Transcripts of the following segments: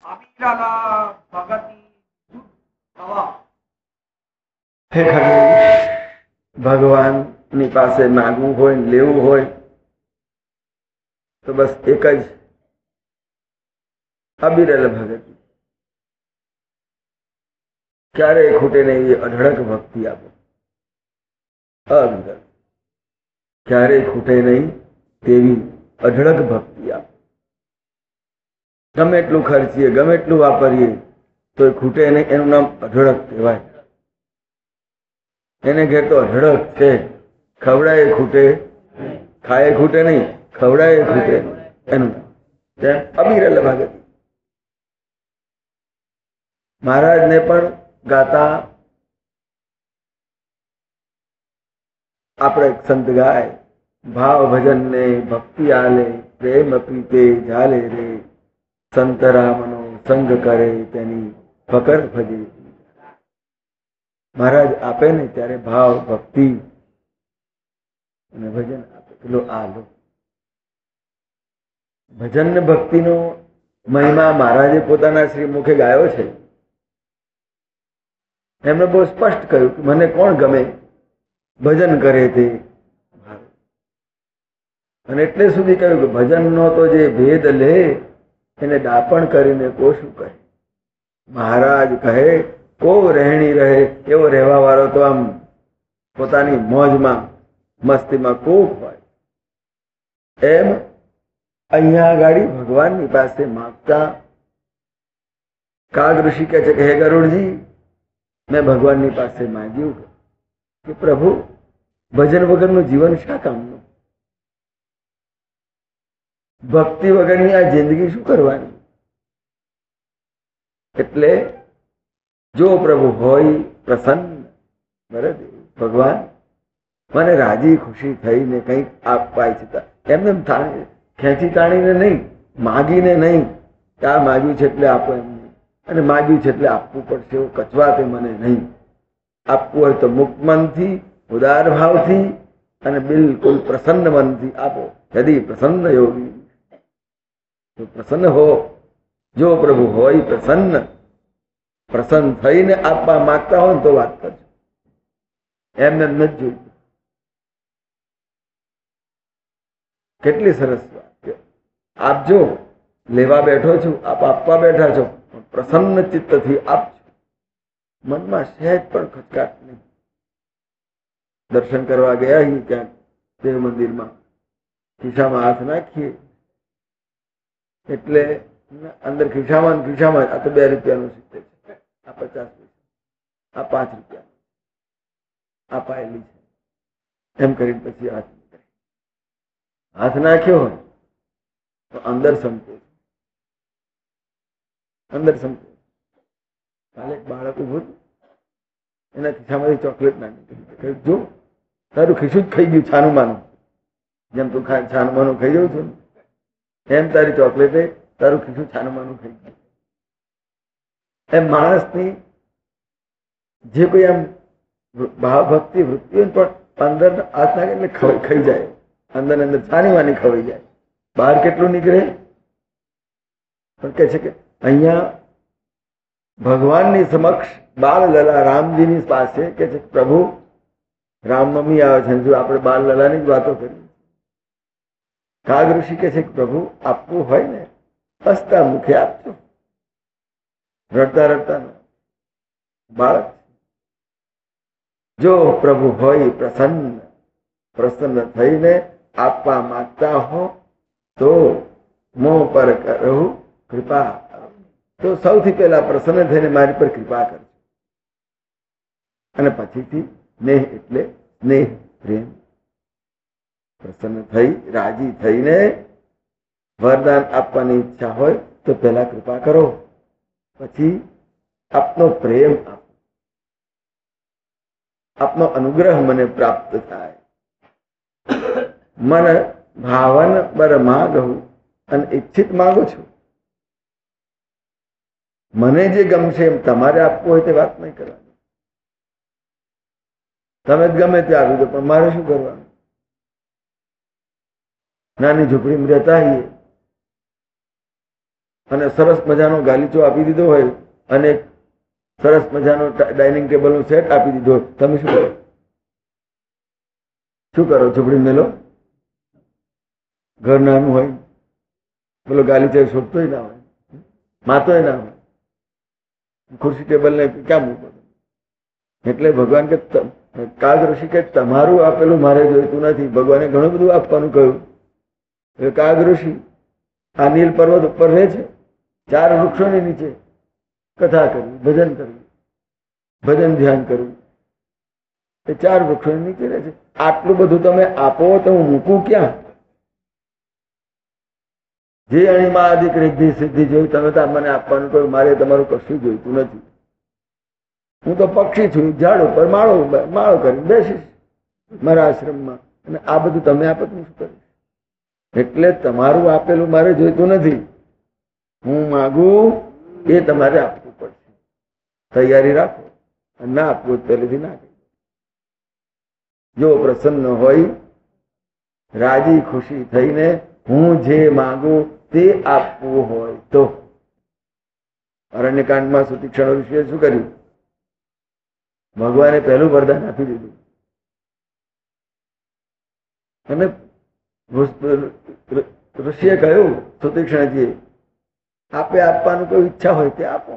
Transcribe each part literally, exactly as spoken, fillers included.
ભગવાન ની પાસે માગવું હોય ને લેવું હોય તો બસ એક જ અબિરલ ભગતિ. ક્યારેય ખૂટે નહીં એ અઢળક ભક્તિ આપો. અબિરલ ક્યારેય ખૂટે નહીં તેવી અઢળક ભક્તિ આપો. ગમે એટલું ખર્ચીએ, ગમે એટલું વાપરીએ તો ખૂટે નહીં. એનું નામ અઢળક કહેવાય. એને ઘેર તો અઢળક છે. ખવડાય ખૂટે, ખાય ખૂટે નહીં, ખવડાય ખૂટે એનું નામ અબિરલ ભગતિ. મહારાજને પણ ગાતા આપણે સંત ગાય, ભાવ ભજન ને ભક્તિ આલે, પ્રેમ પીતે ઝાલે રે, સંત રામનો સંગ કરે તેની ફકર ભજે. મહારાજ આપે ને ત્યારે ભાવ ભક્તિ અને ભજન આપે. પેલો આ લો ભજન ને ભક્તિનો મહિમા મહારાજે પોતાના શ્રી મુખે ગાયો છે. એમણે બહુ સ્પષ્ટ કહ્યું કે મને કોણ ગમે, ભજન કરે તે. અને એટલે સુધી કહ્યું કે ભજનનો તો જે ભેદ લે એને ડાપણ કરીને કો શું કહે. મહારાજ કહે કો રહેણી રહે એવો રહેવા વાળો તો આમ પોતાની મોજમાં મસ્તીમાં કોક હોય. એમ અહીંયા ગાડી ભગવાનની પાસે માગતા કાગ ઋષિ કહે છે કે હે ગરુડજી, મેં ભગવાનની પાસે માંગ્યું કે પ્રભુ ભજન વગરનું જીવન શા કામનું? ભક્તિ વગરની આ જિંદગી શું કરવાની? એટલે જો પ્રભુ હોય પ્રસન્ન, બરાબર ભગવાન મને રાજી ખુશી થઈને કંઈક આપવા ઈચ્છતા, એમને ખેંચી તાણીને નહીં, માગીને નહીં કે આ માગ્યું છે એટલે આપો એમ નહીં, અને માગ્યું છે એટલે આપવું પડશે એવું કચવાતે મને નહીં. આપવું હોય તો મુક્ત મનથી, ઉદાર ભાવથી અને બિલકુલ પ્રસન્ન મનથી આપો. યદી પ્રસન્ન યોગી તો પ્રસન્ન હો. જો પ્રભુ હોય પ્રસન્ન, પ્રસન્ન થઈને આપવા માંગતા હોય ને તો વાત કરજો. એમને એમ નથી જોઈતું. કેટલી સરસ વાત. આપજો, લેવા બેઠો છું, આપ આપવા બેઠા છો, પ્રસન્ન ચિત્તથી આપજો. મનમાં સહેજ પણ ખચકાટ નહીં. દર્શન કરવા ગયા અહીં ક્યાંક દેવ મંદિરમાં, ખિસ્સામાં હાથ નાખીએ એટલે અંદર ખિસ્સામાં ખિસ્સામાં આ તો બે રૂપિયાનું સિત્તેર છે, આ પચાસ પૈસા, આ પાંચ રૂપિયા, આ પાયેલી છે, એમ કરીને પછી હાથ હાથ નાખ્યો હોય તો અંદર સંતોષ, અંદર સંતોષ. કાલે એક બાળક ઉભું હતું, એના ખિસ્સામાંથી ચોકલેટ નાખી, જો તારું ખિસ્સું જ ખાઈ ગયું છાનું માનું, જેમ તું છાનું માનું ખાઈ જવું છું એમ તારી ચોકલેટે તારું ખિસ્સું છાનું માનું ખાઈ ગયું. એમ માણસની જે કોઈ આમ ભાવ ભક્તિ વૃત્તિ હોય પણ અંદર હાથ નાખે એટલે ખાઈ જાય, અંદર અંદર છાની વાની ખવાઈ જાય. બહાર કેટલું નીકળે પણ કે છે કે અહીંયા ભગવાનની સમક્ષ બાળ લલા રામજીની પાસે કે છે પ્રભુ રામનવમી આવે છે, જો આપણે બાળ લલાની જ વાતો કરીએ. કાગ ઋષિ કે છે કે પ્રભુ આપવું હોય ને હસતા મુખે આપજો, રડતા રડતા ન. બાળક જો પ્રભુ હોય પ્રસન્ન, પ્રસન્ન થઈને આપવા માંગતા હો તો મોં પર કરવું કૃપા. તો સૌથી પહેલા પ્રસન્ન થઈને મારી પર કૃપા કરજો, અને પછીથી સ્નેહ એટલે સ્નેહ પ્રેમ. પ્રસન્ન થઈ રાજી થઈને વરદાન આપવાની ઈચ્છા હોય તો પહેલા કૃપા કરો, પછી આપનો પ્રેમ આપો, આપનો અનુગ્રહ મને પ્રાપ્ત થાય. મન ભાવન બર માગું અને ઈચ્છિત માગું છું. મને જે ગમશે એમ તમારે આપવું હોય તે વાત નહીં કરવાની. તમે જ ગમે તે આપી દો, પણ મારે શું કરવાનું? નાની ઝૂંપડીમાં રહેતા હોઈએ, અને સરસ મજાનો ગાલીચો આપી દીધો હોય અને સરસ મજાનો ડાઇનિંગ ટેબલનો સેટ આપી દીધો હોય, તમે શું કરો? શું કરો? ઝૂંપડી મેલો. ઘર નાનું હોય, પેલો ગાલીચો શોભતોય ના હોય, માતોય ના હોય, ખુરશી ટેબલ ને ક્યાં મૂકો? એટલે ભગવાન કે કાગ ઋષિ કે તમારું આપેલું મારે જોઈતું નથી. ભગવાને ઘણું બધું આપવાનું કહ્યું. કાગ ઋષિ આ નીલ પર્વત ઉપર રહે છે, ચાર વૃક્ષોની નીચે કથા કરવી, ભજન કરવું, ભજન ધ્યાન કરવું, એ ચાર વૃક્ષોની નીચે રહે છે. આટલું બધું તમે આપો તો હું મૂકું ક્યાં? જે અણીમાં આદિક રિદ્ધિ સિદ્ધિ જોઈ તમે તો મને આપવાનું કહ્યું, મારે તમારું કશું જોઈતું નથી. હું તો પક્ષી છું, ઝાડ ઉપર માળો માળો કરીને બેસીશ મારા આશ્રમમાં, અને આ બધું તમે આપો તો શું કરીશ? એટલે તમારું આપેલું મારે જોઈતું નથી. હું માગું એ તમારે આપવું પડશે. તૈયારી રાખો. ના આપવું પહેલેથી ના કહી. જો પ્રસન્ન હોય, રાજી ખુશી થઈને હું જે માગું તે આપવું હોય તો. અરણ્યકાંડમાં સુતીક્ષણ ઋષિએ શું કર્યું? ભગવાને પહેલું વરદાન આપી દીધું અને ઋષિએ કહ્યું સુતીક્ષણજીએ, આપે આપવાનું કોઈ ઈચ્છા હોય તે આપો.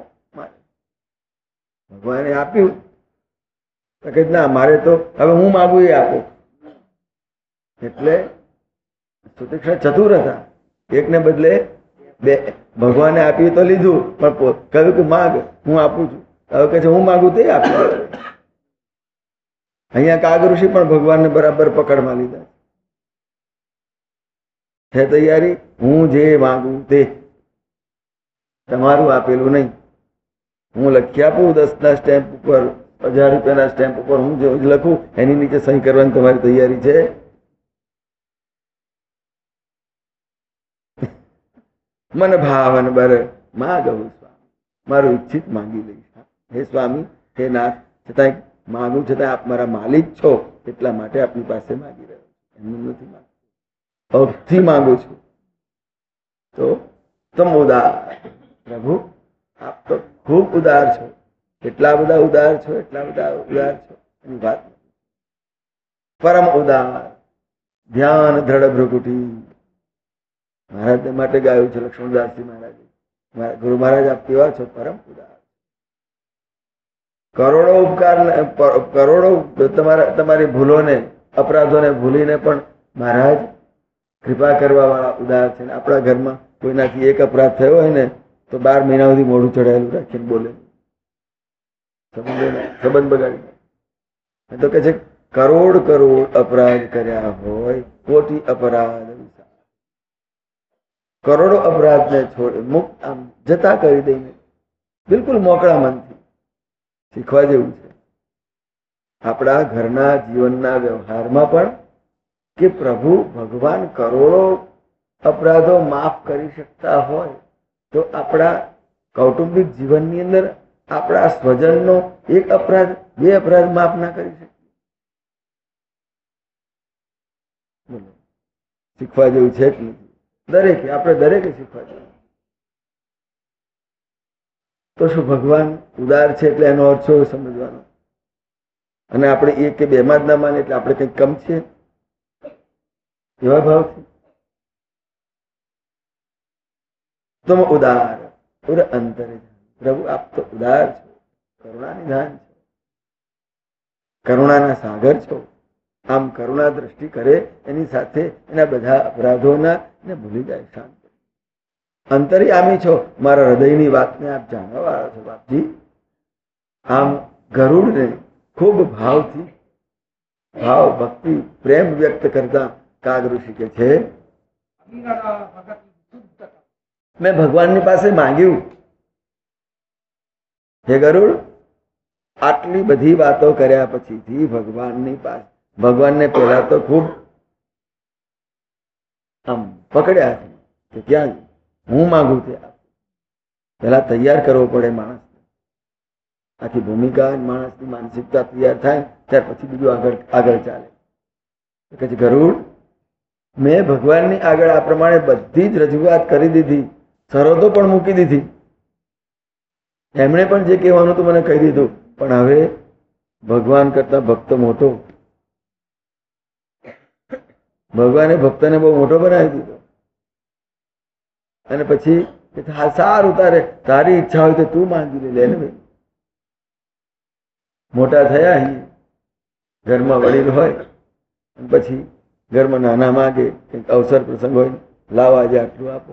ભગવાને આપ્યું કે ના, મારે તો હવે હું માગું એ આપો. એટલે સુતીક્ષણ ચતુર હતા. એકને બદલે બે. ભગવાને આપ્યું તો લીધું, પણ કહ્યું કે માગ, હું આપું છું. હવે કહે છે હું માગું તે આપું. અહીંયા કાગ ઋષિ પણ ભગવાનને બરાબર પકડમાં લીધા છે. તૈયારી? હું જે માગું તે, તમારું આપેલું નહીં. હું લખી આપું દસ ના સ્ટેમ્પ ઉપર, હજાર રૂપિયાના સ્ટેમ્પ ઉપર હું જે લખું એની નીચે સહી કરવાની તમારી તૈયારી છે? મને ભાવન બર માગવું સ્વામી, મારું ઈચ્છિત માંગી લઈશ. હે સ્વામી, હે નાથ, છતાં માગું છતાં આપ મારા માલિક છો એટલા માટે આપની પાસે માગી રહ્યો છું. એમનું નથી માગતું, ભક્તિ માંગુ છું. તો તમ ઉદાર પ્રભુ, આપ તો ખૂબ ઉદાર છો. એટલા બધા ઉદાર છો, એટલા બધા ઉદાર છો એની વાત. પરમ ઉદાર, ધ્યાન દ્રઢ ભ્રુકુટી. મહારાજ માટે ગાયું છે લક્ષ્મણદાસજી મહારાજે. ગુરુ મહારાજ આપ કેવા છો? પરમ ઉદાર. કરોડો ઉપકાર, કરોડો તમારા તમારી ભૂલોને, અપરાધોને ભૂલીને પણ મહારાજ કૃપા કરવા વાળા ઉદાર છે. આપણા ઘરમાં કોઈનાથી એક અપરાધ થયો હોય ને તો બાર મહિના સુધી મોઢું ચડાયેલું રાખીને બોલે, સંબંધ બગાડી. તો કે છે કરોડ કરોડ અપરાધ કર્યા હોય, કોટી અપરાધ, કરોડો અપરાધને છોડી મુક્ત આમ જતા કરી દઈને બિલકુલ મોકળા મનથી. શીખવા જેવું છે આપણા ઘરના જીવનના વ્યવહારમાં પણ કે પ્રભુ ભગવાન કરોડો અપરાધો માફ કરી શકતા હોય તો આપણા કૌટુંબિક જીવનની અંદર આપણા સ્વજનનો એક અપરાધ, બે અપરાધ માફ ના કરી શકીએ? શીખવા જેવું છે કે નથી? દરેકે, આપણે દરેકે શીખવા જેવું. તો શું ભગવાન ઉદાર છે એટલે એનો અર્થ શું સમજવાનો? અને આપણે એક કે બે માં જ ના માને એટલે આપણે કંઈક કમ છીએ એવા ભાવથી? तुम उदार उर अंतरे, प्रभु आप तो उदार छो, करुणा निधान छो, करुणाना सागर छो. આમ કરુણા દ્રષ્ટિ કરે એની સાથે એના બધા અપરાધોના ને ભૂલી જાય, શાંત. અંતર્યામી છો, મારા હૃદયની વાતને આપ જાણવા વાળા છો બાપજી. આમ ગરુડને ખૂબ ભાવથી, ભાવ ભક્તિ પ્રેમ વ્યક્ત કરતા કાગ ઋષિ કે છે મેં ભગવાનની પાસે માંગ્યું, હે ગરુડ, આટલી બધી વાતો કર્યા પછીથી ભગવાનની પાસે, ભગવાનને પહેલા તો ખૂબ આમ પકડ્યા છે કે ક્યાં હું માંગુ તે પહેલા તૈયાર કરવો પડે માણસ. આખી ભૂમિકા માણસની માનસિકતા તૈયાર થાય ત્યાર પછી બીજું આગળ આગળ ચાલે. કે ગરુડ, મેં ભગવાનની આગળ આ પ્રમાણે બધી જ રજૂઆત કરી દીધી, શરતો પણ મૂકી દીધી. એમણે પણ જે કહેવાનું હતું મને કહી દીધું, પણ હવે ભગવાન કરતા ભક્ત મોટો, ભગવાને ભક્તને બહુ મોટો બનાવી દીધો. અને પછી સારું, તારે તારી ઈચ્છા હોય તો તું માંગી લે ને ભાઈ. મોટા થયા અહીં ઘરમાં વડીલ હોય, પછી ઘરમાં નાના માગે, કંઈક અવસર પ્રસંગ હોય, લાવો આજે આટલું આપો.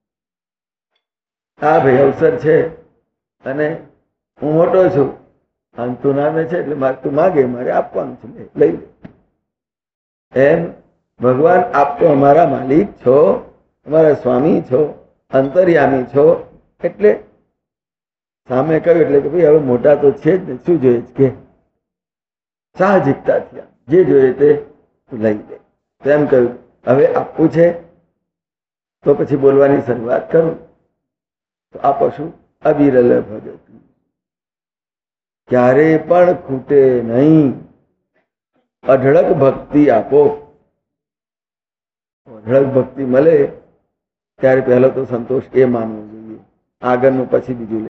હા ભાઈ અવસર છે અને હું મોટો છું, આમ તું નામે છે એટલે મારે તું માગે મારે આપવાનું છે, લઈ લે. એમ ભગવાન આપ તો અમારા માલિક છો, અમારા સ્વામી છો, અંતર્યામી છો. એટલે સામે કહ્યું એટલે કે ભાઈ હવે મોટા તો છે જ ને, શું જોઈએ કે સાહજિકતા થયા, જે જોઈએ તે લઈ લે. તેમ કહ્યું હવે આપવું છે તો પછી બોલવાની શરૂઆત કરું. તો આપો શું? અવિરલ ભગત, ક્યારે પણ ખૂટે નહીં, અઢળક ભક્તિ આપો. અઢળક ભક્તિ મળે ત્યારે પહેલો તો સંતોષ એ માનવો જોઈએ, આગળનું પછી બીજું.